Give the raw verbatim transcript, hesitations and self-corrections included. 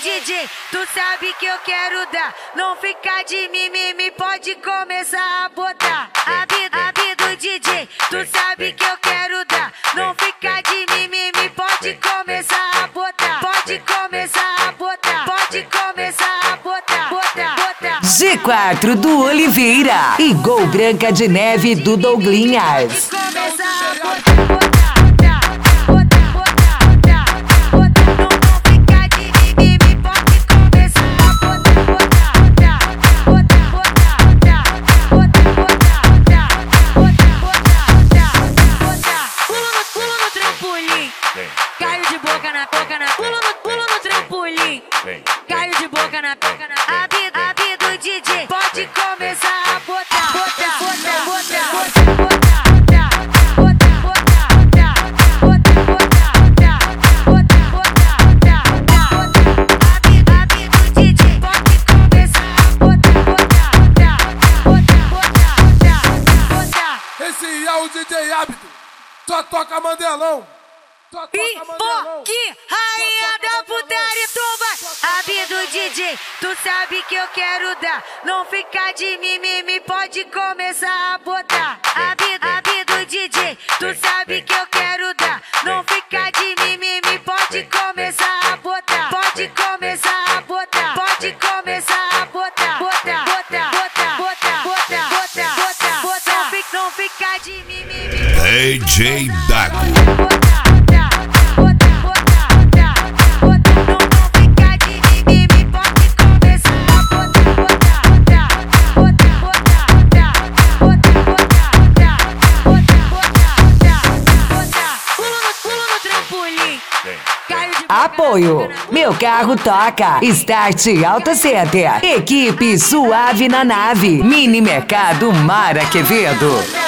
D J, tu sabe que eu quero dar. Não fica de mimimi, pode começar a botar. A vida, a vida do D J, tu sabe que eu quero dar. Não fica de mimimi, pode começar a botar. Pode começar a botar. Pode começar a botar. Botar, botar. G quatro do Oliveira e Gol Branca de Neve do Douglinhas. Pode começar a botar. Caiu de boca na boca na pula no pulo no trampolim. Caiu de boca na boca na a vida, a vida do D J pode começar a botar, botar, botar, botar, botar, botar, botar, a vida, a vida do D J pode começar a botar, botar, botar, botar. Esse é o D J Hábito, só toca Mandelão. E que rainha da putaria, tu vai. A vida do D J, tu sabe que eu quero dar. Não fica de mimimi, pode começar a botar. A vida, a vida do D J, tu sabe que eu quero dar. Não fica de mimimi, pode começar a botar. Pode começar a botar. Pode começar a botar. Botar, botar, botar, botar, botar, botar, botar, botar. Não fica de mimimi. D J Dago. Apoio, meu carro toca. Start Auto Center. Equipe Suave na Nave. Mini Mercado Mara Quevedo.